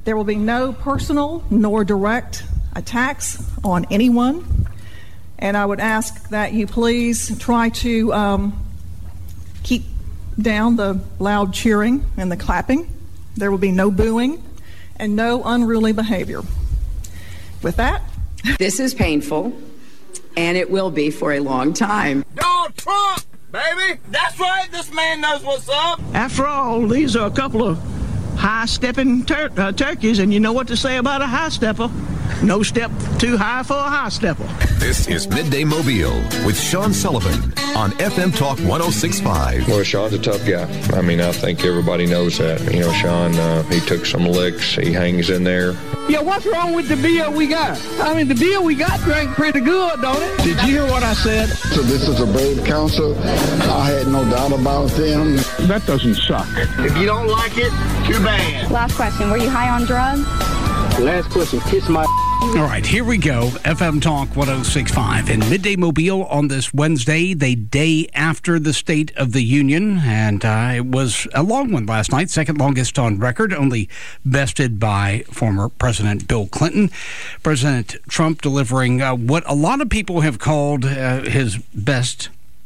There will be no personal nor direct attacks on anyone, and I would ask that you please try to keep down the loud cheering and the clapping. There will be no booing and no unruly behavior. With that, this is painful, and it will be for a long time. Donald Trump, baby! That's right, this man knows what's up! After all, these are a couple of high-stepping turkeys, and you know what to say about a high-stepper. No step too high for a high-stepper. This is Midday Mobile with Sean Sullivan on FM Talk 106.5. Well, Sean's a tough guy. I mean, I think everybody knows that. You know, Sean, he took some licks. He hangs in there. Yeah, what's wrong with the beer we got? I mean, the beer we got drank pretty good, don't it? Did you hear what I said? So this is a brave council. I had no doubt about them. That doesn't suck. If you don't like it, too bad. Last question, were you high on drugs? Last question, kiss my... All right, here we go. FM Talk 106.5 in Midday Mobile on this Wednesday, the day after the State of the Union. And it was a long one last night, second longest on record, only bested by former President Bill Clinton. President Trump delivering what a lot of people have called his best,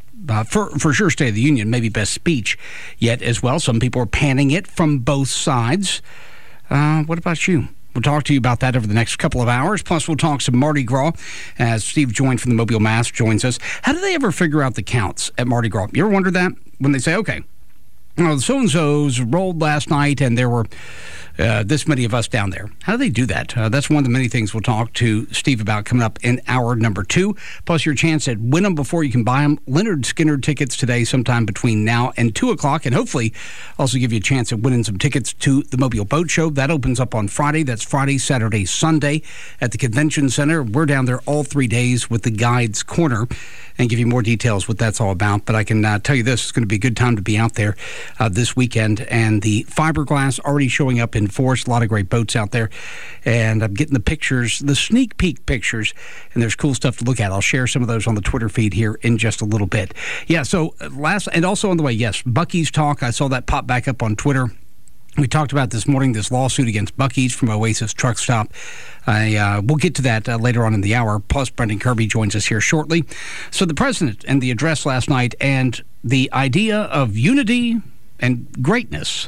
for sure, State of the Union, maybe best speech yet as well. Some people are panning it from both sides. What about you? We'll talk to you about that over the next couple of hours. Plus, we'll talk some Mardi Gras as Steve Joyne from the Mobile Mass joins us. How do they ever figure out the counts at Mardi Gras? You ever wonder that? When they say, okay, the so-and-sos rolled last night and there were this many of us down there. How do they do that? That's one of the many things we'll talk to Steve about coming up in hour number 2. Plus, your chance at win them before you can buy them. Leonard Skinner tickets today sometime between now and 2 o'clock. And hopefully also give you a chance at winning some tickets to the Mobile Boat Show. That opens up on Friday. That's Friday, Saturday, Sunday at the Convention Center. We're down there all 3 days with the Guides Corner and give you more details what that's all about. But I can tell you this, it's going to be a good time to be out there this weekend. And the fiberglass already showing up in force. A lot of great boats out there. And I'm getting the pictures, the sneak peek pictures, and there's cool stuff to look at. I'll share some of those on the Twitter feed here in just a little bit. Yeah, so and also on the way, yes, Buc-ee's talk. I saw that pop back up on Twitter. We talked about this morning, this lawsuit against Buc-ee's from Oasis Truck Stop. We'll get to that later on in the hour. Plus, Brendan Kirby joins us here shortly. So the president and the address last night and the idea of unity and greatness.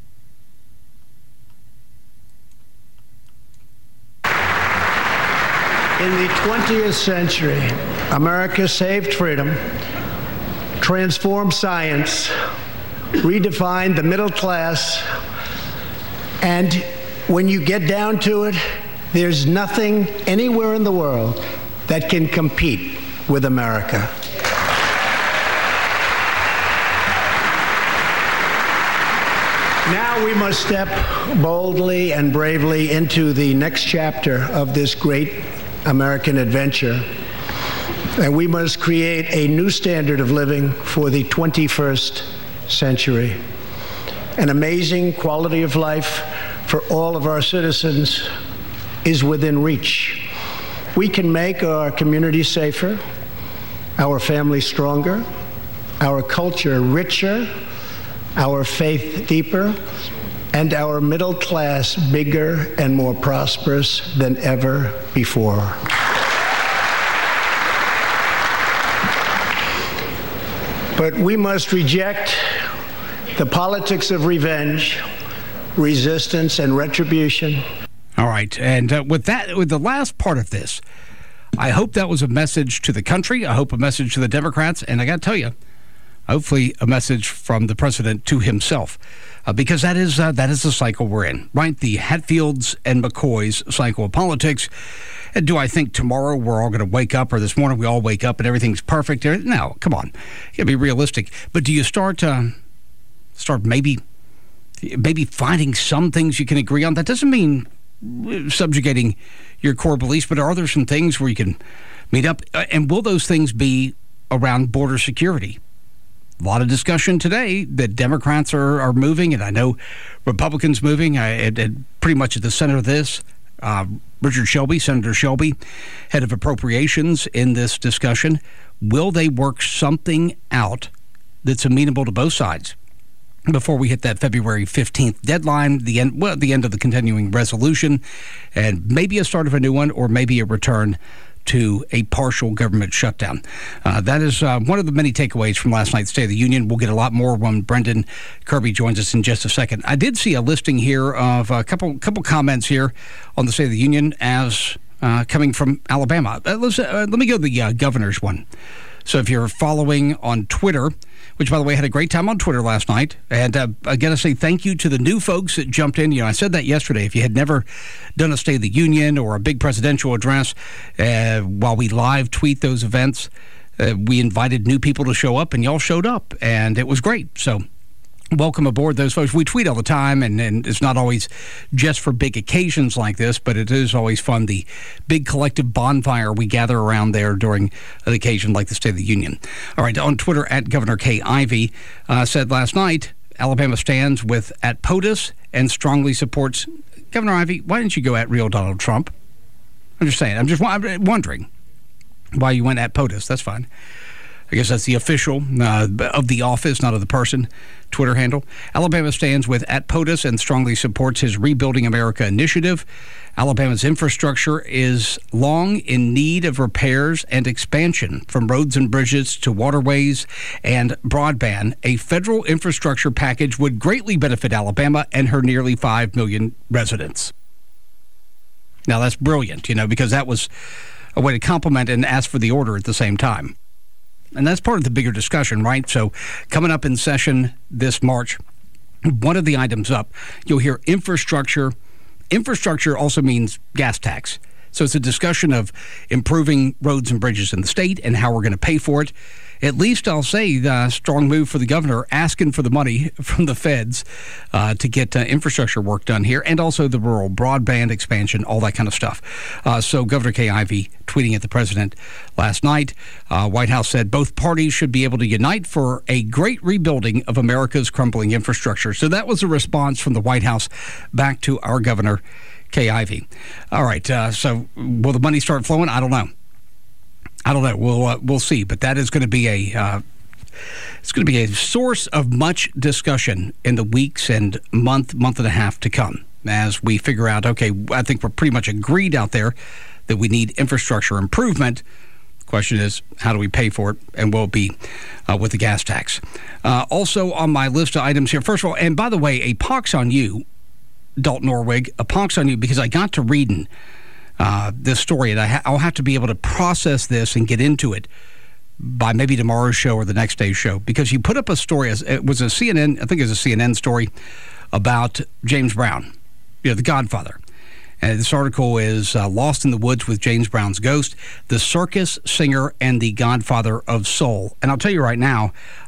In the 20th century, America saved freedom, transformed science, redefined the middle class, and when you get down to it, there's nothing anywhere in the world that can compete with America. Now we must step boldly and bravely into the next chapter of this great American adventure, and we must create a new standard of living for the 21st century. An amazing quality of life for all of our citizens is within reach. We can make our communities safer, our families stronger, our culture richer, our faith deeper, and our middle class bigger and more prosperous than ever before. But we must reject the politics of revenge, resistance, and retribution. All right, and with the last part of this, I hope that was a message to the country. I hope a message to the Democrats, and I got to tell you, hopefully a message from the president to himself, because that is the cycle we're in, right? The Hatfields and McCoys cycle of politics. And do I think tomorrow we're all going to wake up, or this morning we all wake up and everything's perfect? No, come on, you got to be realistic. But do you start maybe finding some things you can agree on? That doesn't mean subjugating your core beliefs, but are there some things where you can meet up? And will those things be around border security? A lot of discussion today that Democrats are moving, and I know Republicans moving, pretty much at the center of this. Richard Shelby, Senator Shelby, head of appropriations in this discussion. Will they work something out that's amenable to both sides? before we hit that February 15th deadline, the end of the continuing resolution, and maybe a start of a new one, or maybe a return to a partial government shutdown. That is one of the many takeaways from last night's State of the Union. We'll get a lot more when Brendan Kirby joins us in just a second. I did see a listing here of a couple comments here on the State of the Union as coming from Alabama. Let me go to the governor's one. So if you're following on Twitter, which, by the way, had a great time on Twitter last night. And I got to say thank you to the new folks that jumped in. I said that yesterday. If you had never done a State of the Union or a big presidential address, while we live tweet those events, we invited new people to show up, and y'all showed up, and it was great. So welcome aboard those folks. We tweet all the time, and it's not always just for big occasions like this, but it is always fun, the big collective bonfire we gather around there during an occasion like the State of the Union. All right, on Twitter, at Governor Kay Ivey said last night, Alabama stands with at POTUS and strongly supports. Governor Ivey, why didn't you go at real Donald Trump? I'm just saying. I'm wondering why you went at POTUS. That's fine. I guess that's the official of the office, not of the person, Twitter handle. Alabama stands with at POTUS and strongly supports his Rebuilding America initiative. Alabama's infrastructure is long in need of repairs and expansion, from roads and bridges to waterways and broadband. A federal infrastructure package would greatly benefit Alabama and her nearly 5 million residents. Now, that's brilliant, because that was a way to compliment and ask for the order at the same time. And that's part of the bigger discussion, right? So coming up in session this March, one of the items up, you'll hear infrastructure. Infrastructure also means gas tax. So it's a discussion of improving roads and bridges in the state and how we're going to pay for it. At least I'll say the strong move for the governor, asking for the money from the feds to get infrastructure work done here, and also the rural broadband expansion, all that kind of stuff. So Governor Kay Ivey tweeting at the president last night. White House said both parties should be able to unite for a great rebuilding of America's crumbling infrastructure. So that was a response from the White House back to our governor, Kay Ivey. All right. So will the money start flowing? I don't know. We'll see. But that is going to be a source of much discussion in the weeks and month and a half to come as we figure out, okay, I think we're pretty much agreed out there that we need infrastructure improvement. The question is, how do we pay for it, and will it be with the gas tax? Also on my list of items here, first of all, and by the way, a pox on you, Dalton Orwig, a pox on you, because I got to reading this story, and I'll have to be able to process this and get into it by maybe tomorrow's show or the next day's show, because you put up a story, it was a CNN, I think it was a CNN story about James Brown, the Godfather. And this article is Lost in the Woods with James Brown's Ghost, the circus singer and the Godfather of soul. And I'll tell you right now,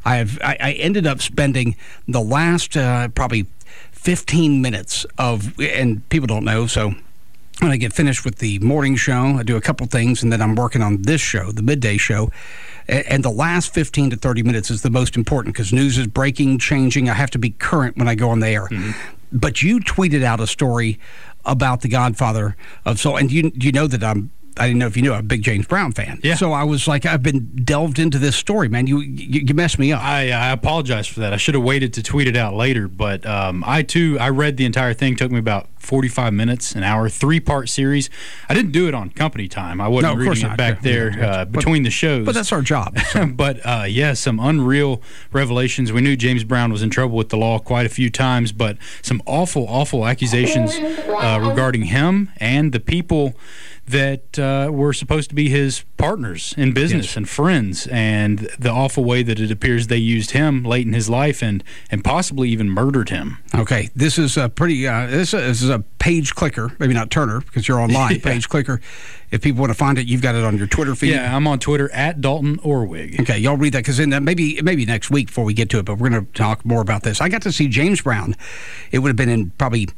I ended up spending the last probably 15 minutes of, and people don't know, so when I get finished with the morning show, I do a couple things, and then I'm working on this show, the midday show. And the last 15 to 30 minutes is the most important, because news is breaking, changing. I have to be current when I go on the air. Mm-hmm. But you tweeted out a story about the Godfather of soul, and you know that I didn't know if you knew, I'm a big James Brown fan. Yeah. So I was like, I've been delved into this story, man. You messed me up. I apologize for that. I should have waited to tweet it out later. But I read the entire thing. It took me about 45 minutes, an hour, 3-part series. I didn't do it on company time. I wasn't reading it back there between the shows. But that's our job. So. But, some unreal revelations. We knew James Brown was in trouble with the law quite a few times, but some awful, awful accusations regarding him and the people that were supposed to be his partners in business and friends, and the awful way that it appears they used him late in his life and possibly even murdered him. Okay, this is a pretty this is a page clicker, maybe not Turner because you're online. Page clicker. If people want to find it, you've got it on your Twitter feed. Yeah, I'm on Twitter at Dalton Orwig. Okay, y'all read that, because maybe next week before we get to it, but we're going to talk more about this. I got to see James Brown. It would have been in probably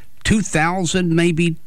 2000, maybe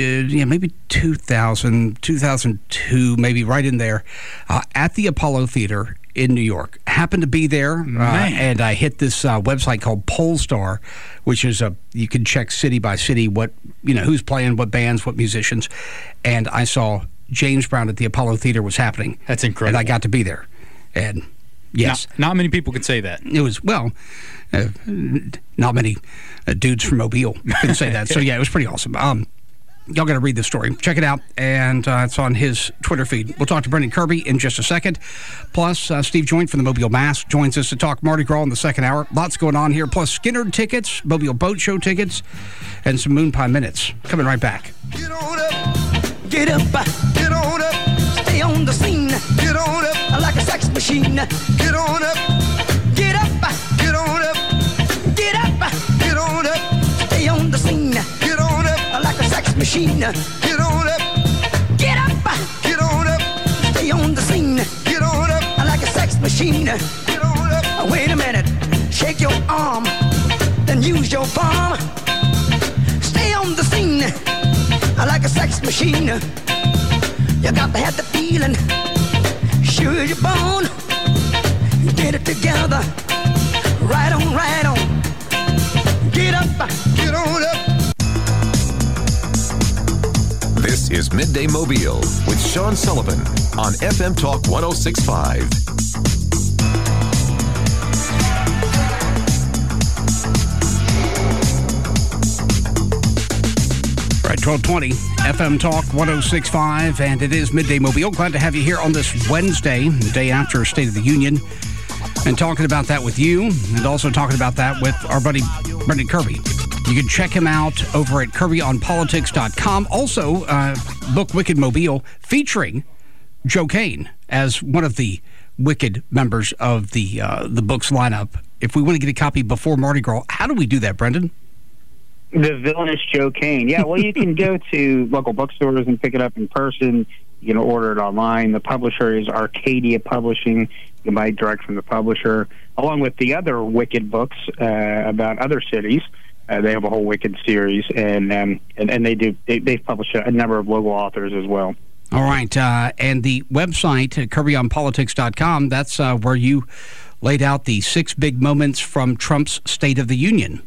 2000, 2002, maybe right in there, at the Apollo Theater in New York. Happened to be there, and I hit this website called Polestar, which is you can check city by city what who's playing, what bands, what musicians, and I saw James Brown at the Apollo Theater was happening. That's incredible. And I got to be there, and Yes. Not many people could say that. It was, well, not many dudes from Mobile can say that. So, yeah, it was pretty awesome. Y'all got to read this story. Check it out, and it's on his Twitter feed. We'll talk to Brendan Kirby in just a second. Plus, Steve Joint from the Mobile Mass joins us to talk Mardi Gras in the second hour. Lots going on here, plus Skinner tickets, Mobile Boat Show tickets, and some Moon Pie Minutes. Coming right back. Get on up, get on up, stay on the scene. Get on up, like a sex machine. Get on up, get up, get on up, get up, get on up, stay on the scene. Get on up, like a sex machine. Get on up, get on up, stay on the scene. Get on up, like a sex machine. Get on up. Wait a minute, shake your arm, then use your palm. Stay on the scene, like a sex machine. You got to have the feeling, sure you're born. Get it together, right on, right on. Get up, get on up. This is Midday Mobile with Sean Sullivan on FM Talk 106.5. Right, 1220, FM Talk 106.5, and it is Midday Mobile. Glad to have you here on this Wednesday, the day after State of the Union, and talking about that with you, and also talking about that with our buddy Brendan Kirby. You can check him out over at KirbyOnPolitics.com. Also, book Wicked Mobile, featuring Joe Kane as one of the Wicked members of the book's lineup. If we want to get a copy before Mardi Gras, how do we do that, Brendan? The villainous Joe Kane. Yeah, well, you can go to local bookstores and pick it up in person. You can order it online. The publisher is Arcadia Publishing. You can buy it direct from the publisher, along with the other Wicked books about other cities. They have a whole Wicked series, and they publish a number of local authors as well. All right, and the website, KirbyOnPolitics.com, that's where you laid out the 6 big moments from Trump's State of the Union.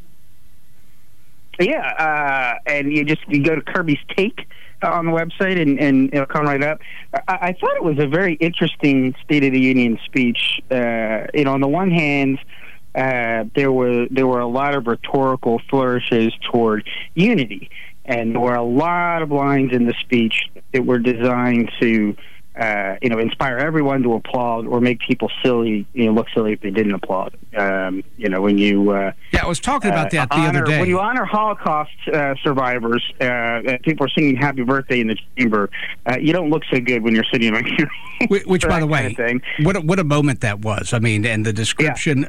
Yeah, and you go to Kirby's Take on the website, and it'll come right up. I thought it was a very interesting State of the Union speech. On the one hand, there were a lot of rhetorical flourishes toward unity, and there were a lot of lines in the speech that were designed to inspire everyone to applaud or make people silly, look silly if they didn't applaud. When you I was talking about that the other day. When you honor Holocaust survivors, people are singing "Happy Birthday" in the chamber. You don't look so good when you're sitting like which, by the way, what a moment that was. I mean, and the description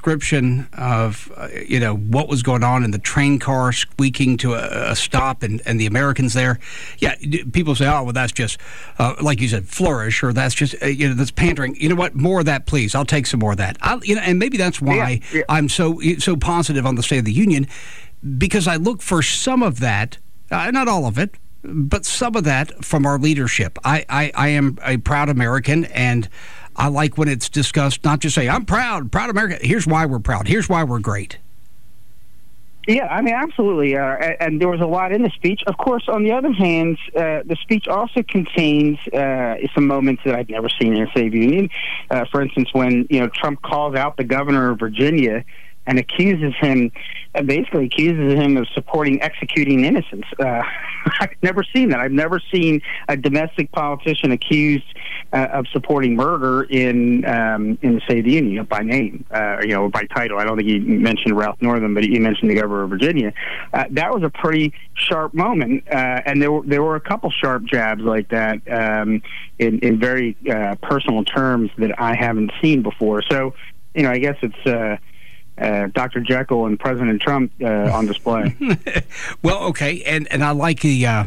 of what was going on in the train car squeaking to a stop, and the Americans there. Yeah, people say, oh, well, that's just like you said, flourish, or that's just that's pandering. You know what? More of that, please. I'll take some more of that. And maybe that's why I'm so positive on the State of the Union, because I look for some of that, not all of it, but some of that from our leadership. I am a proud American, and I like when it's discussed, not just say, I'm proud America. Here's why we're proud. Here's why we're great. Yeah, I mean, absolutely. And there was a lot in the speech. Of course, on the other hand, the speech also contains some moments that I've never seen in a State of the Union. For instance, when Trump calls out the governor of Virginia and basically accuses him of supporting executing innocents. I've never seen that. I've never seen a domestic politician accused of supporting murder in the State of the Union, by name, or by title. I don't think he mentioned Ralph Northam, but he mentioned the governor of Virginia. That was a pretty sharp moment, and there were a couple sharp jabs like that in very personal terms that I haven't seen before. So, I guess it's Dr. Jekyll and President Trump on display. Well, okay, and I like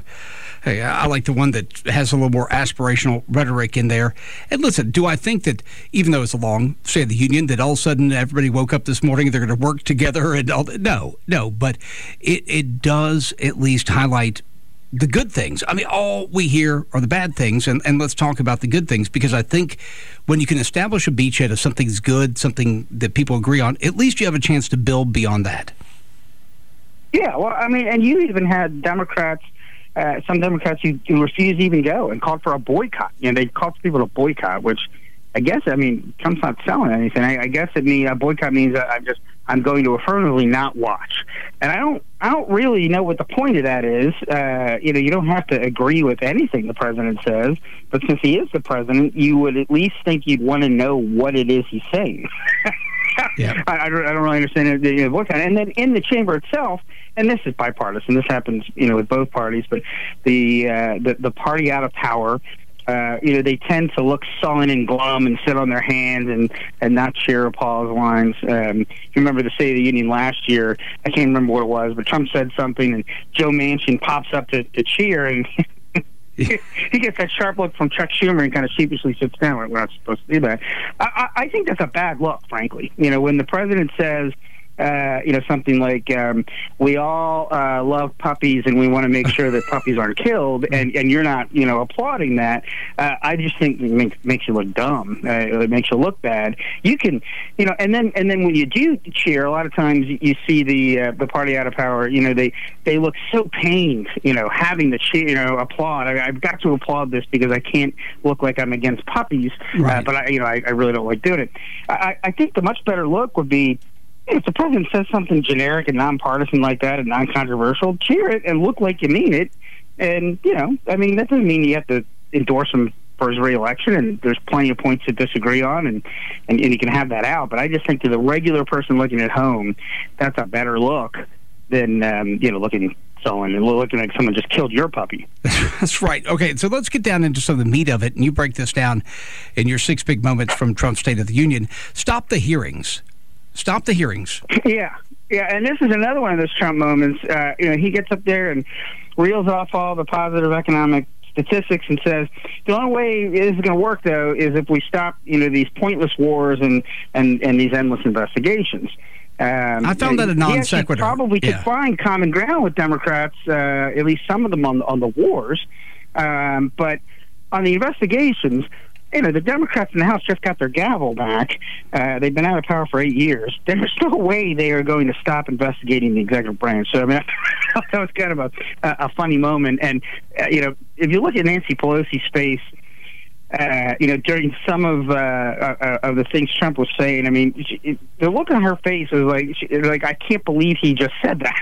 the one that has a little more aspirational rhetoric in there. And listen, do I think that even though it's a long State of the Union, that all of a sudden everybody woke up this morning, they're going to work together and all that? No, but it does at least highlight the good things. I mean, all we hear are the bad things, and let's talk about the good things, because I think when you can establish a beachhead of something's good, something that people agree on, at least you have a chance to build beyond that. Yeah, well, I mean, and you even had Democrats, some Democrats who refused to even go and called for a boycott. They called for people to boycott, which I guess, I mean, Trump's not selling anything. I guess it means boycott means I'm going to affirmatively not watch. And I don't really know what the point of that is. You don't have to agree with anything the president says, but since he is the president, you would at least think you'd want to know what it is he's saying. Yeah. I don't really understand the boycott. And then in the chamber itself, and this is bipartisan, this happens, with both parties, but the party out of power, they tend to look sullen and glum and sit on their hands and not cheer applause lines. If you remember the State of the Union last year, I can't remember what it was, but Trump said something and Joe Manchin pops up to cheer, and he gets that sharp look from Chuck Schumer and kind of sheepishly sits down. We're not supposed to do that. I think that's a bad look, frankly. When the president says, something like, we all love puppies and we want to make sure that puppies aren't killed, and you're not, applauding that, I just think it makes you look dumb. It makes you look bad. You can, and then when you do cheer, a lot of times you see the party out of power, they look so pained, having to cheer, applaud. I've got to applaud this because I can't look like I'm against puppies, right. But I really don't like doing it. I think the much better look would be, if the president says something generic and nonpartisan like that and non-controversial, cheer it and look like you mean it. And, that doesn't mean you have to endorse him for his re-election, and there's plenty of points to disagree on, and you can have that out. But I just think to the regular person looking at home, that's a better look than, looking sullen and looking like someone just killed your puppy. That's right. Okay, so let's get down into some of the meat of it, and you break this down in your 6 big moments from Trump's State of the Union. Stop the hearings. Stop the hearings. Yeah, and this is another one of those Trump moments. He gets up there and reels off all the positive economic statistics and says, the only way this is going to work, though, is if we stop, these pointless wars and these endless investigations. I found that a non sequitur. He probably could find common ground with Democrats, at least some of them on the wars. But on the investigations, the Democrats in the House just got their gavel back. They've been out of power for 8 years. There's no way they are going to stop investigating the executive branch. So, that was kind of a funny moment. And, if you look at Nancy Pelosi's face, during some of the things Trump was saying, the look on her face was like I can't believe he just said that.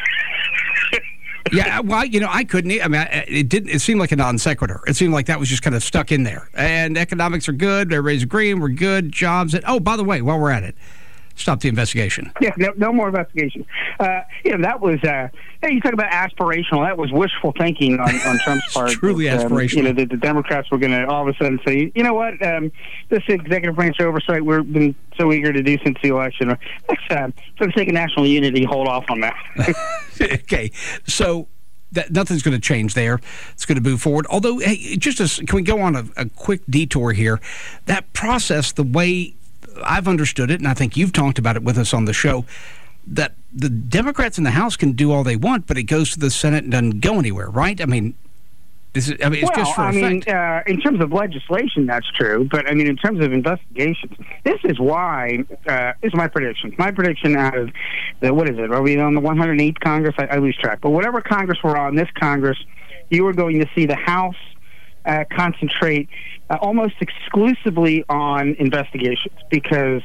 Yeah, well, I couldn't. It seemed like a non sequitur. It seemed like that was just kind of stuck in there. And economics are good. Everybody's agreeing. We're good. Jobs. And, oh, by the way, while we're at it, stop the investigation. Yeah, no more investigation. That was. You talk about aspirational. That was wishful thinking on Trump's part. Truly aspirational. The Democrats were going to all of a sudden say, you know what, this executive branch oversight we've been so eager to do since the election. Let's, for the sake of national unity, hold off on that. Okay, so nothing's going to change there. It's going to move forward. Although, hey, can we go on a quick detour here? That process, the way I've understood it, and I think you've talked about it with us on the show, that the Democrats in the House can do all they want, but it goes to the Senate and doesn't go anywhere, right? It's just for effect. In terms of legislation, that's true. But, in terms of investigations, this is why, this is my prediction. My prediction out of, what is it? Are we on the 108th Congress? I lose track. But whatever Congress we're on, this Congress, you are going to see the House concentrate almost exclusively on investigations because,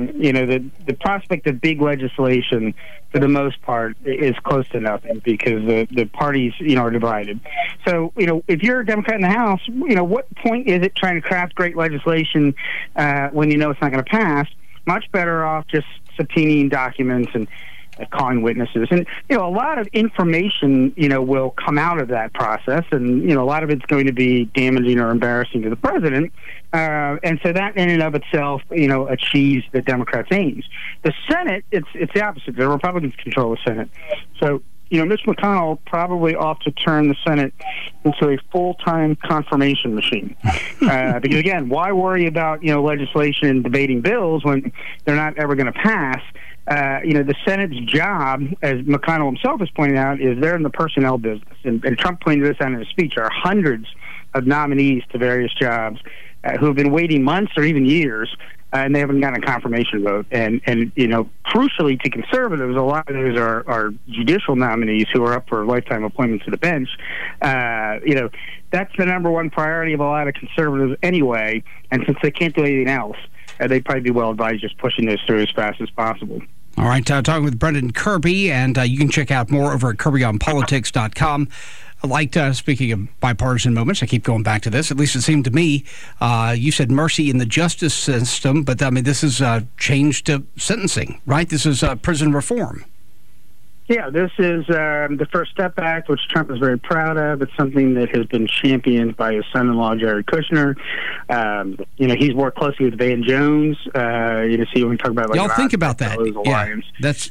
the prospect of big legislation, for the most part, is close to nothing because the parties, are divided. So, if you're a Democrat in the House, what point is it trying to craft great legislation when you know it's not going to pass? Much better off just subpoenaing documents and calling witnesses. And, a lot of information, will come out of that process. And, a lot of it's going to be damaging or embarrassing to the president. And so that in and of itself, achieves the Democrats' aims. The Senate, it's the opposite. The Republicans control the Senate. So, Mitch McConnell probably ought to turn the Senate into a full-time confirmation machine. Because, again, why worry about, legislation and debating bills when they're not ever going to pass? The Senate's job, as McConnell himself has pointed out, is they're in the personnel business. And Trump pointed this out in his speech. There are hundreds of nominees to various jobs who have been waiting months or even years and they haven't gotten a confirmation vote. And crucially to conservatives, a lot of those are judicial nominees who are up for lifetime appointment to the bench. That's the number one priority of a lot of conservatives anyway. And since they can't do anything else, they'd probably be well advised just pushing this through as fast as possible. All right, talking with Brendan Kirby, and you can check out more over at KirbyOnPolitics.com. I liked, speaking of bipartisan moments, I keep going back to this, at least it seemed to me, you said mercy in the justice system, but I mean, this is change to sentencing, right? This is prison reform. Yeah, this is the First Step Act, which Trump is very proud of. It's something that has been championed by his son-in-law, Jared Kushner. He's worked closely with Van Jones. So when we talk about y'all think about that? Yeah, that's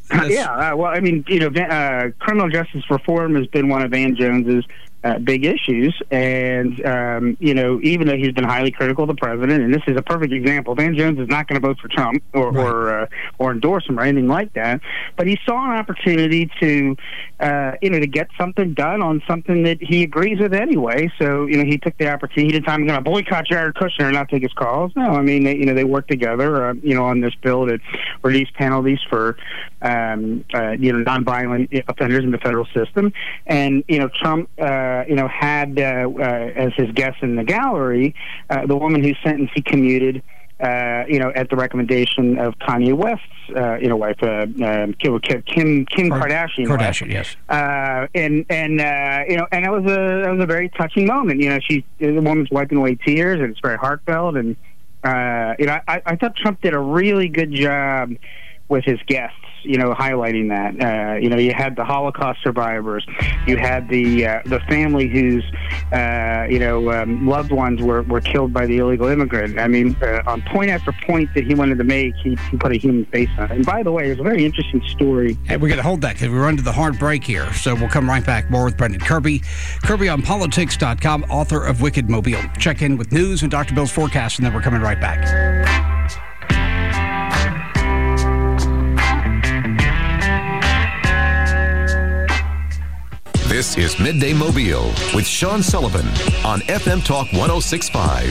criminal justice reform has been one of Van Jones's big issues, and even though he's been highly critical of the president, and this is a perfect example, Van Jones is not going to vote for Trump or endorse him or anything like that, but he saw an opportunity to get something done on something that he agrees with anyway. So he took the opportunity. He didn't time going to boycott Jared Kushner and not take his calls. No, I mean they worked together on this bill to reduce penalties for nonviolent offenders in the federal system, and Trump had as his guest in the gallery the woman whose sentence he commuted, at the recommendation of Kanye West's, wife, Kim Kardashian. Kardashian, yes. And it was a very touching moment. The woman's wiping away tears, and it's very heartfelt. And I thought Trump did a really good job with his guests, highlighting that. You had the Holocaust survivors, you had the family whose loved ones were killed by the illegal immigrant. I mean, on point after point that he wanted to make, he put a human face on it. And by the way, it's a very interesting story. Hey, we're going to hold that because we run to the hard break here, so we'll come right back. More with Brendan Kirby, KirbyOnPolitics.com, author of Wicked Mobile. Check in with news and Dr. Bill's forecast, and then we're coming right back. This is Midday Mobile with Sean Sullivan on FM Talk 106.5.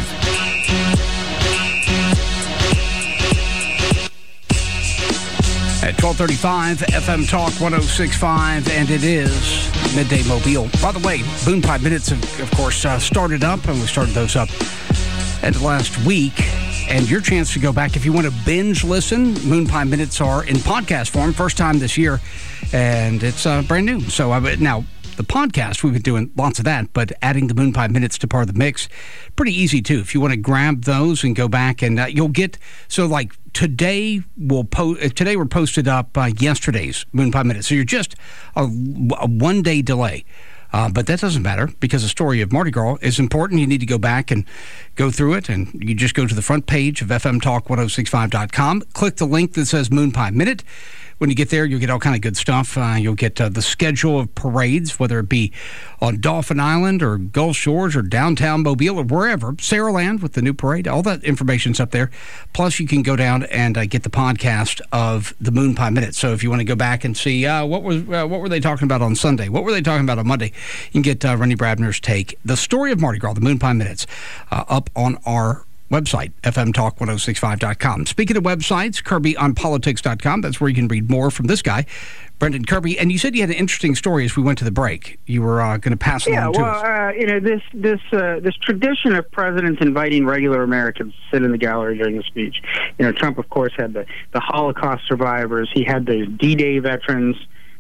At 12:35, FM Talk 106.5, and it is Midday Mobile. By the way, Moon Pie Minutes, of course, started up, and we started those up end of last week. And your chance to go back, if you want to binge listen, Moon Pie Minutes are in podcast form, first time this year, and it's brand new. So now, the podcast, we've been doing lots of that, but adding the Moon Pie Minutes to part of the mix, pretty easy too. If you want to grab those and go back, and you'll get, so like today we're posted up yesterday's Moon Pie Minutes. So you're just a 1 day delay. But that doesn't matter because the story of Mardi Gras is important. You need to go back and go through it, and you just go to the front page of FMTalk1065.com, click the link that says Moon Pie Minute. When you get there, you'll get all kind of good stuff. You'll get the schedule of parades, whether it be on Dauphin Island or Gulf Shores or downtown Mobile or wherever, Saraland with the new parade. All that information's up there. Plus, you can go down and get the podcast of the Moon Pie Minute. So if you want to go back and see what were they talking about on Sunday, what were they talking about on Monday, you can get Rennie Brabner's take, the story of Mardi Gras, the Moon Pie Minutes, up on our website, fmtalk1065.com. Speaking of websites, KirbyOnPolitics.com. That's where you can read more from this guy, Brendan Kirby. And you said you had an interesting story as we went to the break. You were going to pass along to us. This tradition of presidents inviting regular Americans to sit in the gallery during the speech. Trump, of course, had the Holocaust survivors. He had the D-Day veterans.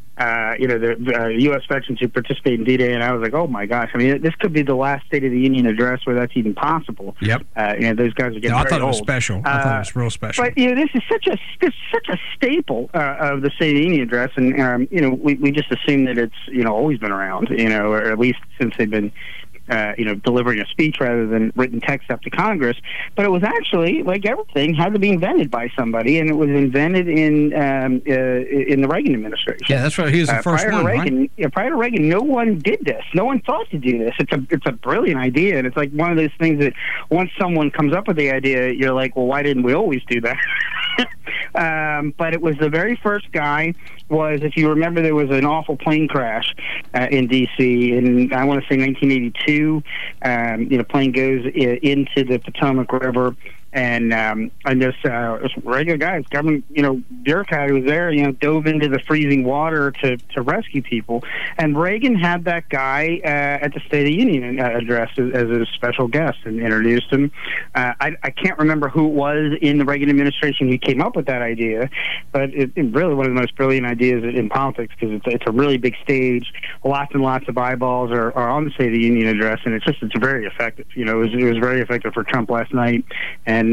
The U.S. veterans who participate in D-Day, and I was like, oh my gosh! I mean, this could be the last State of the Union address where that's even possible. Yep. Those guys are getting very old. I thought it was special. I thought it was real special. But this is such a staple of the State of the Union address, and we just assume that it's always been around, or at least since they've been. Delivering a speech rather than written text up to Congress. But it was actually, like everything, had to be invented by somebody, and it was invented in the Reagan administration. Yeah, that's right. He was the first one, right? Yeah, prior to Reagan, no one did this. No one thought to do this. It's a brilliant idea, and it's like one of those things that once someone comes up with the idea, you're like, well, why didn't we always do that? But it was the very first guy. If you remember, there was an awful plane crash in D.C. in, I want to say, 1982. Plane goes into the Potomac River, And this regular guy, this government, bureaucrat who was there, dove into the freezing water to rescue people. And Reagan had that guy at the State of the Union address as a special guest and introduced him. I can't remember who it was in the Reagan administration who came up with that idea, but it's really one of the most brilliant ideas in politics, because it's a really big stage. Lots and lots of eyeballs are on the State of the Union address, and it's very effective. It was very effective for Trump last night. And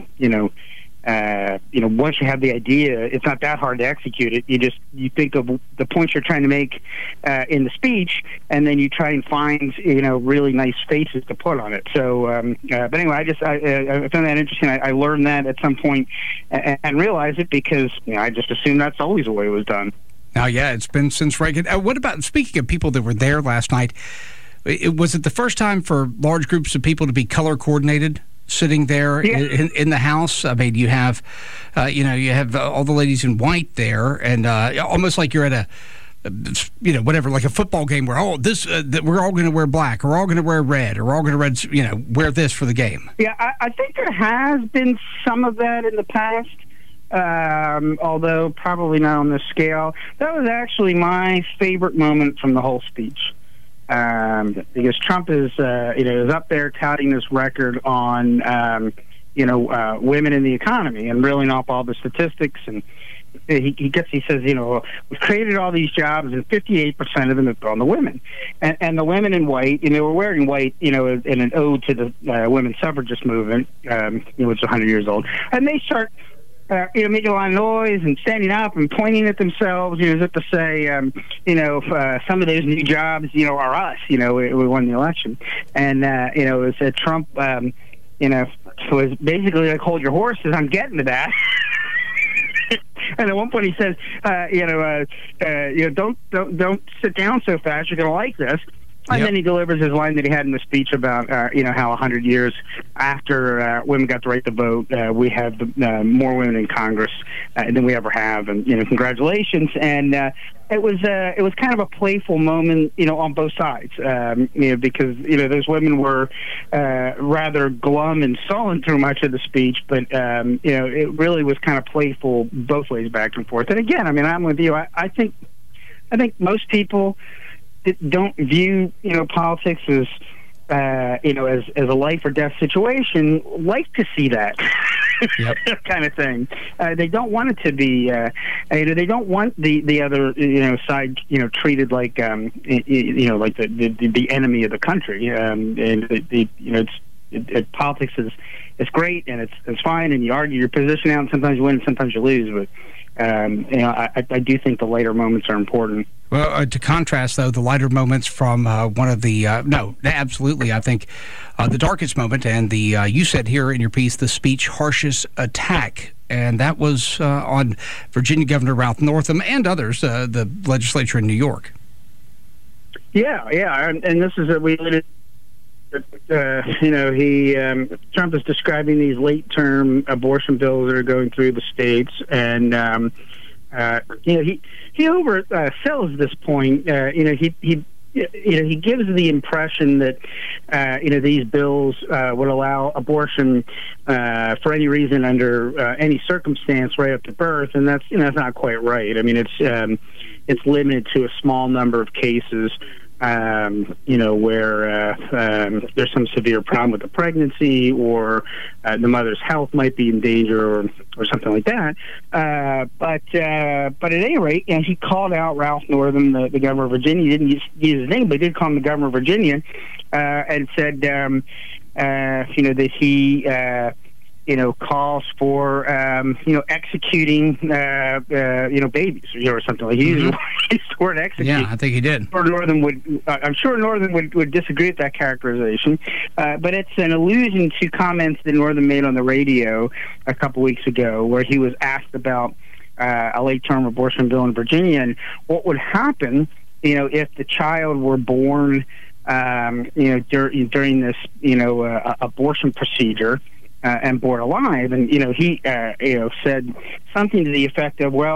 once you have the idea, it's not that hard to execute it. You think of the points you're trying to make in the speech, and then you try and find really nice faces to put on it. So, but anyway, I found that interesting. I learned that at some point and realized it because I just assumed that's always the way it was done. Now, yeah, it's been since Reagan. What about, speaking of people that were there last night? Was it the first time for large groups of people to be color coordinated? Sitting there in the House, I mean, you have, you have all the ladies in white there, and almost like you're at a, whatever, like a football game where we're all going to wear black, or we're all going to wear red, or we're all going to wear this for the game. Yeah, I think there has been some of that in the past, although probably not on this scale. That was actually my favorite moment from the whole speech. Because Trump is up there touting this record on, women in the economy and reeling off all the statistics. And he says, we've created all these jobs and 58% of them have gone to women. And the women in white, were wearing white, in an ode to the women's suffragist movement, which is 100 years old. And they start making a lot of noise and standing up and pointing at themselves, as if to say, some of those new jobs, are us, we won the election. And, it said Trump, was basically like, hold your horses, I'm getting to that. And at one point he says, don't sit down so fast, you're going to like this. And then he delivers his line that he had in the speech about, how 100 years after women got the right to vote, we have more women in Congress than we ever have, and congratulations. And it was kind of a playful moment, on both sides, because those women were rather glum and sullen through much of the speech, but it really was kind of playful both ways, back and forth. And again, I mean, I'm with you. I think most people don't view politics as as a life or death situation, like to see that kind of thing. They don't want it to be they don't want the other side treated like like the enemy of the country. Politics is great and it's fine, and you argue your position out, and sometimes you win and sometimes you lose, but I do think the later moments are important. Well, to contrast, though, the lighter moments from one of the absolutely, I think the darkest moment, and you said here in your piece, the speech harshest attack, and that was on Virginia Governor Ralph Northam and others, the legislature in New York. Yeah, and this is we. Trump is describing these late-term abortion bills that are going through the states, and he oversells this point. He gives the impression that these bills would allow abortion for any reason under any circumstance right up to birth, and that's not quite right. I mean, it's limited to a small number of cases. Where there's some severe problem with the pregnancy, or the mother's health might be in danger, or something like that. But at any rate, he called out Ralph Northam, the governor of Virginia. He didn't use his name, but he did call him the governor of Virginia, and said, that he calls for, executing, babies, or something like. He used the word execute. Yeah, I think he did. I'm sure Northam would disagree with that characterization, but it's an allusion to comments that Northam made on the radio a couple weeks ago, where he was asked about a late-term abortion bill in Virginia and what would happen, if the child were born, during this, abortion procedure. And born alive, and he said something to the effect of, well,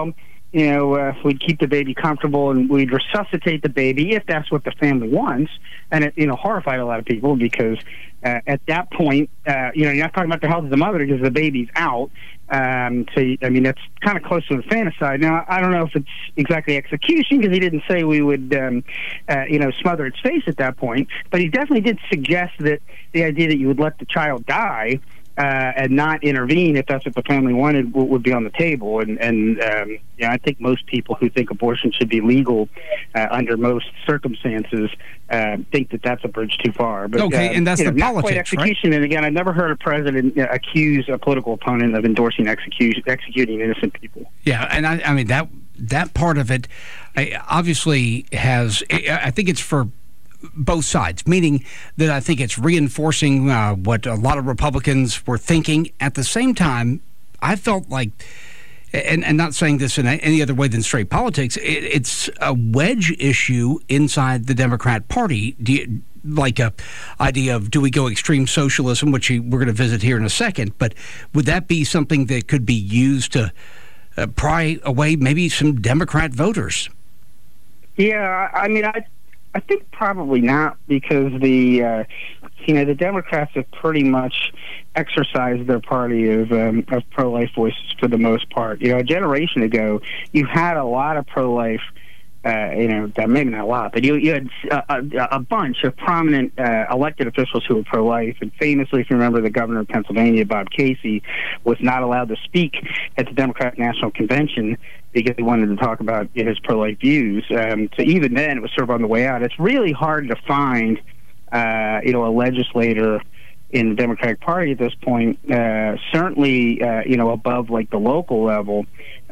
we'd keep the baby comfortable and we'd resuscitate the baby if that's what the family wants. And it, horrified a lot of people because at that point, you're not talking about the health of the mother because the baby's out. That's kind of close to infanticide. Now, I don't know if it's exactly execution because he didn't say we would, smother its face at that point. But he definitely did suggest that the idea that you would let the child die and not intervene if that's what the family wanted would be on the table. And I think most people who think abortion should be legal under most circumstances think that that's a bridge too far. But, okay, and that's the not politics, quite execution. Right? And again, I've never heard a president accuse a political opponent of endorsing executing innocent people. Yeah, and I mean that part of it obviously has. I think it's for both sides, meaning that I think it's reinforcing what a lot of Republicans were thinking. At the same time, I felt like, and not saying this in any other way than straight politics, it's a wedge issue inside the Democrat Party. Like a idea of, do we go extreme socialism, which we're going to visit here in a second, but would that be something that could be used to pry away maybe some Democrat voters? Yeah, I think probably not, because the Democrats have pretty much exercised their party of pro-life voices for the most part. A generation ago, you had a lot of pro-life. Maybe not a lot, but you had a bunch of prominent elected officials who were pro-life. And famously, if you remember, the governor of Pennsylvania, Bob Casey, was not allowed to speak at the Democratic National Convention because he wanted to talk about his pro-life views. So even then, it was sort of on the way out. It's really hard to find, a legislator in the Democratic Party at this point, certainly, above like the local level,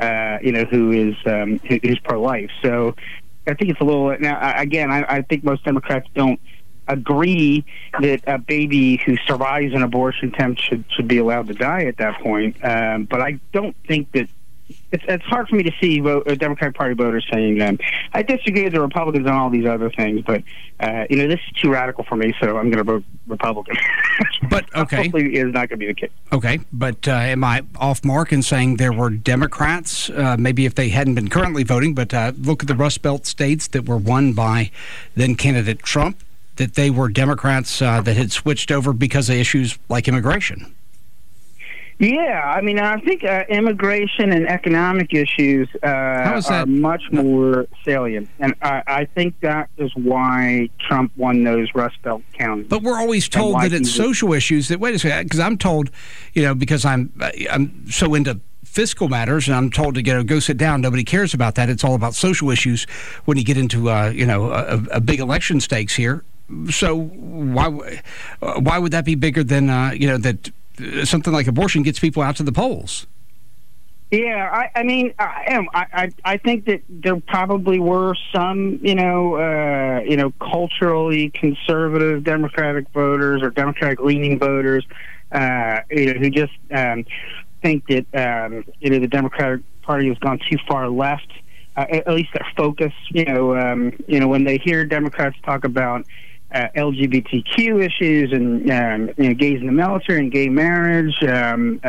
who's pro-life. So I think it's a little. Now, again, I think most Democrats don't agree that a baby who survives an abortion attempt should be allowed to die at that point. But I don't think that. It's hard for me to see Democratic Party voters saying, I disagree with the Republicans on all these other things, but, this is too radical for me, so I'm going to vote Republican. But, okay. Hopefully it's not going to be the case. Okay, but am I off mark in saying there were Democrats, maybe if they hadn't been currently voting, but look at the Rust Belt states that were won by then-candidate Trump, that they were Democrats that had switched over because of issues like immigration? Yeah, I think immigration and economic issues are much more salient. And I think that is why Trump won those Rust Belt counties. But we're always told that it's social issues. That, wait a second, because I'm told, because I'm so into fiscal matters, and I'm told to go sit down. Nobody cares about that. It's all about social issues when you get into, a big election stakes here. So why would that be bigger than, that something like abortion gets people out to the polls? Yeah, I think that there probably were some, culturally conservative Democratic voters or Democratic-leaning voters, who just think that, the Democratic Party has gone too far left. At least their focus, when they hear Democrats talk about LGBTQ issues and gays in the military and gay marriage. Even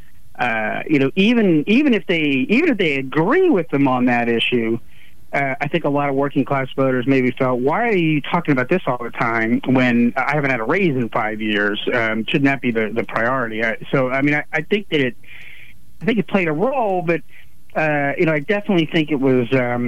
if they agree with them on that issue, I think a lot of working class voters maybe felt, why are you talking about this all the time when I haven't had a raise in 5 years? Shouldn't that be the priority? I think that it played a role, but. I definitely think it was,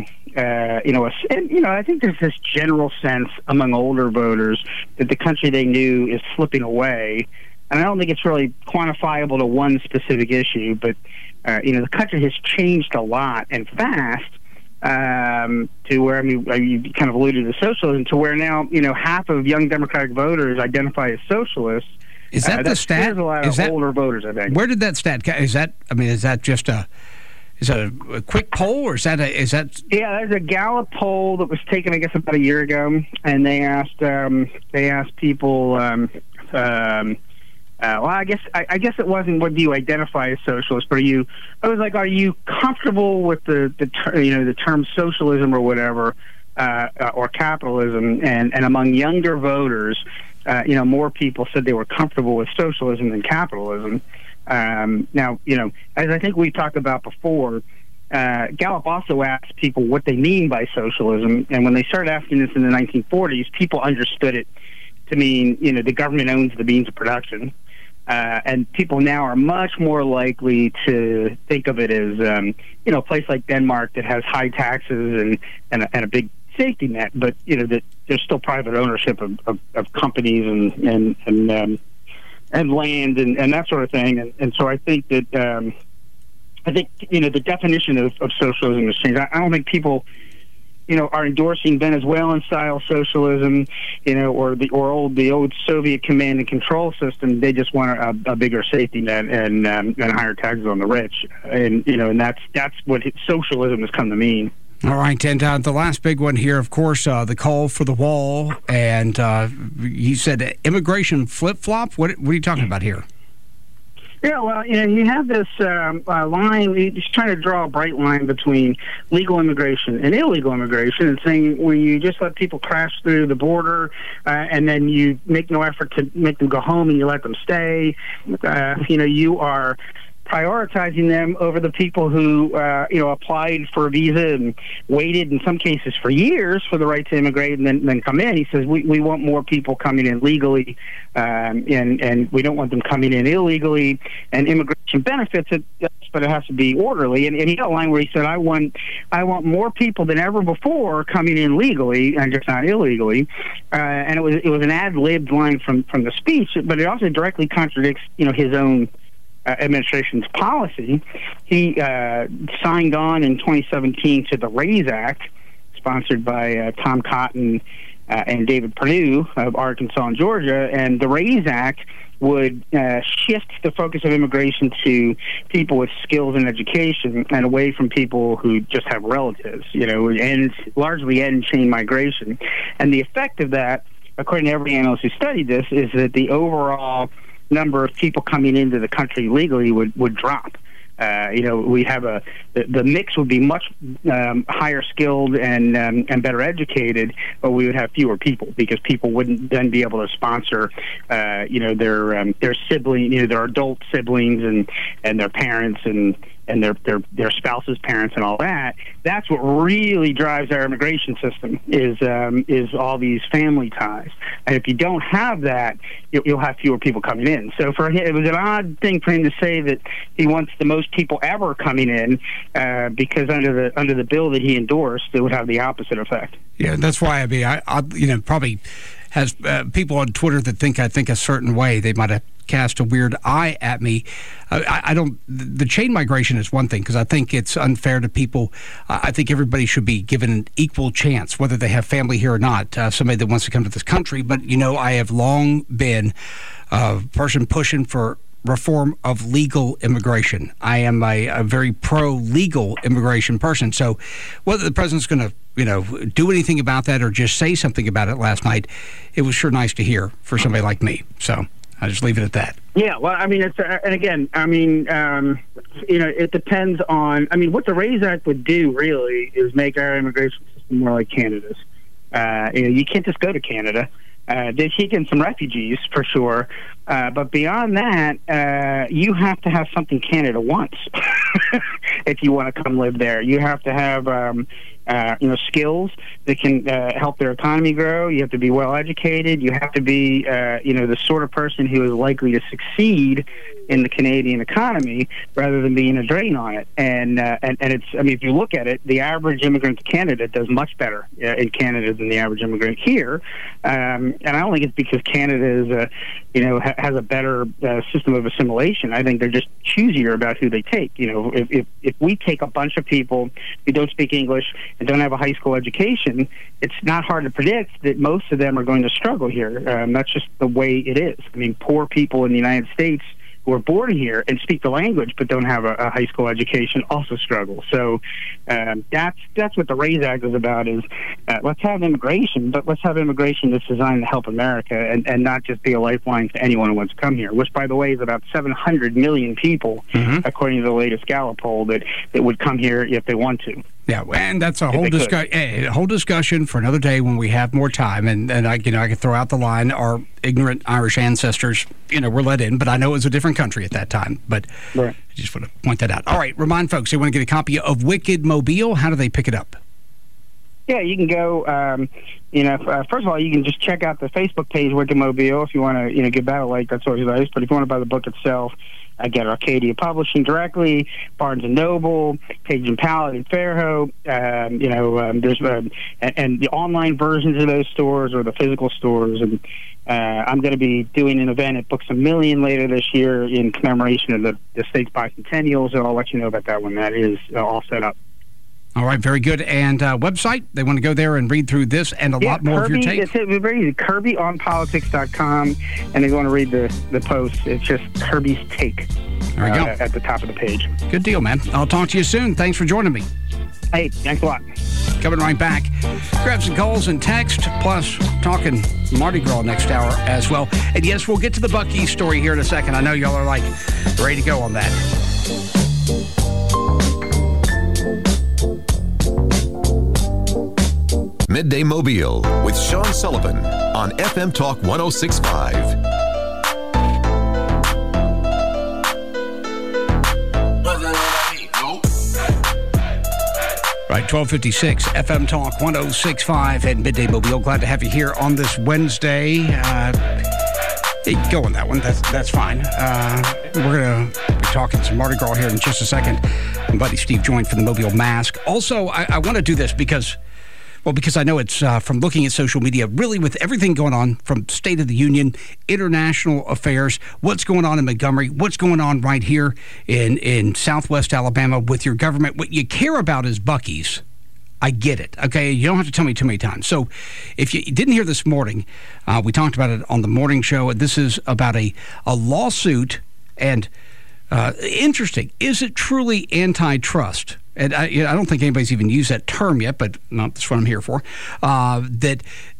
I think there's this general sense among older voters that the country they knew is slipping away. And I don't think it's really quantifiable to one specific issue, but, the country has changed a lot and fast to where, you kind of alluded to socialism, to where now, half of young Democratic voters identify as socialists. Is that the stat? There's a lot of older voters, I think. Where did that stat, is that just is that a quick poll, or is that? Yeah, there's a Gallup poll that was taken, I guess, about a year ago, and they asked people. Well, I guess it wasn't what do you identify as socialist, but are you comfortable with the term socialism or whatever, or capitalism? And among younger voters, more people said they were comfortable with socialism than capitalism. Now, as I think we talked about before, Gallup also asked people what they mean by socialism, and when they started asking this in the 1940s, people understood it to mean, the government owns the means of production. And people now are much more likely to think of it as, a place like Denmark that has high taxes and a big safety net, but that there's still private ownership of companies and land and that sort of thing. And so I think that the definition of socialism has changed. I don't think people are endorsing Venezuelan-style socialism, or the old Soviet command and control system. They just want a bigger safety net and higher taxes on the rich, and that's what socialism has come to mean. All right, and the last big one here, of course, the call for the wall, and you said immigration flip-flop. What are you talking about here? Yeah, well, you have this line. He's trying to draw a bright line between legal immigration and illegal immigration, and saying when you just let people crash through the border and then you make no effort to make them go home and you let them stay, you are prioritizing them over the people who, applied for a visa and waited in some cases for years for the right to immigrate and then come in. He says we want more people coming in legally, and we don't want them coming in illegally. And immigration benefits it, but it has to be orderly. And he had a line where he said, I want more people than ever before coming in legally and just not illegally. And it was an ad-libbed line from the speech, but it also directly contradicts his own administration's policy. He signed on in 2017 to the RAISE Act, sponsored by Tom Cotton and David Perdue of Arkansas and Georgia. And the RAISE Act would shift the focus of immigration to people with skills and education and away from people who just have relatives, and largely end chain migration. And the effect of that, according to every analyst who studied this, is that the overall number of people coming into the country legally would drop. We have the mix would be much higher skilled and better educated, but we would have fewer people because people wouldn't then be able to sponsor, their sibling, their adult siblings and their parents and their spouse's parents and all that. That's what really drives our immigration system is all these family ties. And if you don't have that, you'll have fewer people coming in. So for him, it was an odd thing for him to say that he wants the most people ever coming in, because under the bill that he endorsed, it would have the opposite effect. Yeah, that's why I probably has people on Twitter that think I think a certain way. They might have cast a weird eye at me. I don't. The chain migration is one thing because I think it's unfair to people. I think everybody should be given an equal chance, whether they have family here or not. Somebody that wants to come to this country, but I have long been a person pushing for reform of legal immigration. I am a very pro-legal immigration person. So whether the president's going to do anything about that or just say something about it last night, it was sure nice to hear for somebody like me. So I'll just leave it at that. Yeah, well, I mean, it depends on, what the RAISE Act would do really is make our immigration system more like Canada's. You can't just go to Canada. They take in some refugees for sure, but beyond that, you have to have something Canada wants if you want to come live there. You have to have skills that can help their economy grow. You have to be well educated. You have to be the sort of person who is likely to succeed in the Canadian economy rather than being a drain on it. And it's, if you look at it, the average immigrant to Canada does much better in Canada than the average immigrant here. And I don't think it's because Canada is has a better system of assimilation. I think they're just choosier about who they take. If we take a bunch of people who don't speak English and don't have a high school education, it's not hard to predict that most of them are going to struggle here. That's just the way it is. Poor people in the United States who are born here and speak the language but don't have a high school education also struggle. So that's what the RAISE Act is about, is let's have immigration, but let's have immigration that's designed to help America and not just be a lifeline to anyone who wants to come here, which, by the way, is about 700 million people, according to the latest Gallup poll, that would come here if they want to. Yeah, and that's a whole discussion for another day when we have more time. And I could throw out the line, our ignorant Irish ancestors, were let in, but I know it was a different country at that time. But I just want to point that out. All right, remind folks, they want to get a copy of Wicked Mobile. How do they pick it up? Yeah, you can go, first of all, you can just check out the Facebook page, Wicked Mobile, if you want to, give that a like. That's always nice. But if you want to buy the book itself, I get Arcadia Publishing directly, Barnes & Noble, Page & Pallet in Fairhope. There's and the online versions of those stores or the physical stores. And I'm going to be doing an event at Books A Million later this year in commemoration of the state's bicentennial, so I'll let you know about that when that is all set up. All right, very good. And website, they want to go there and read through this and a lot more of your take? It's very easy, KirbyOnPolitics.com, and they want to read the post. It's just Kirby's Take there we go. At the top of the page. Good deal, man. I'll talk to you soon. Thanks for joining me. Hey, thanks a lot. Coming right back. Grab some calls and text, plus talking Mardi Gras next hour as well. And yes, we'll get to the Buc-ee's story here in a second. I know y'all are ready to go on that. Midday Mobile with Sean Sullivan on FM Talk 106.5. Right, 12:56, FM Talk 106.5 and Midday Mobile. Glad to have you here on this Wednesday. Go on that one. That's fine. We're going to be talking some Mardi Gras here in just a second. My buddy Steve joined for the Mobile Mask. Also, I want to do this because I know it's from looking at social media, really with everything going on from State of the Union, international affairs, what's going on in Montgomery, what's going on right here in Southwest Alabama with your government. What you care about is Buc-ee's. I get it, okay? You don't have to tell me too many times. So if you didn't hear this morning, we talked about it on the morning show. This is about a lawsuit, and interesting. Is it truly antitrust? And I don't think anybody's even used that term yet, but that's what I'm here for. That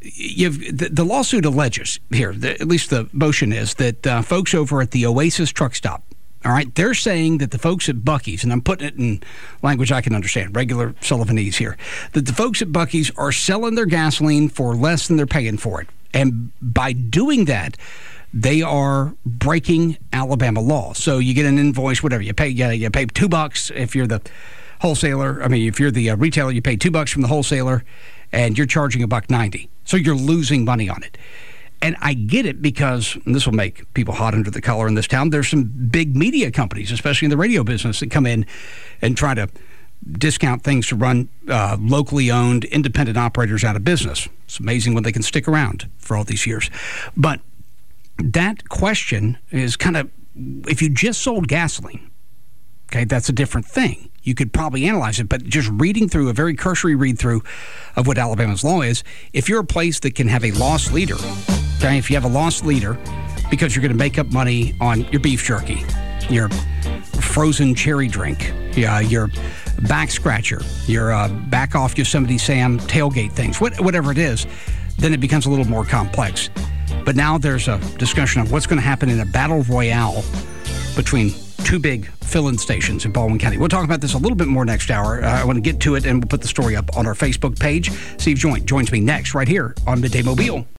the lawsuit alleges here, at least the motion is, that folks over at the Oasis truck stop, all right, they're saying that the folks at Buc-ee's, and I'm putting it in language I can understand, regular Sullivanese here, that the folks at Buc-ee's are selling their gasoline for less than they're paying for it. And by doing that, they are breaking Alabama law. So you get an invoice, whatever, you pay $2 if you're the wholesaler. I mean, if you're the retailer, you pay $2 from the wholesaler, and you're charging $1.90. So you're losing money on it. And I get it because, and this will make people hot under the collar in this town, there's some big media companies, especially in the radio business, that come in and try to discount things to run locally owned independent operators out of business. It's amazing when they can stick around for all these years. But that question is kind of, if you just sold gasoline, okay, that's a different thing. You could probably analyze it, but just reading through, a very cursory read-through of what Alabama's law is, if you're a place that can have a loss leader, okay, if you have a loss leader because you're going to make up money on your beef jerky, your frozen cherry drink, your back scratcher, your back off Yosemite Sam tailgate things, whatever it is, then it becomes a little more complex. But now there's a discussion of what's going to happen in a battle royale between two big fill-in stations in Baldwin County. We'll talk about this a little bit more next hour. I want to get to it, and we'll put the story up on our Facebook page. Steve joins me next right here on Midday Mobile.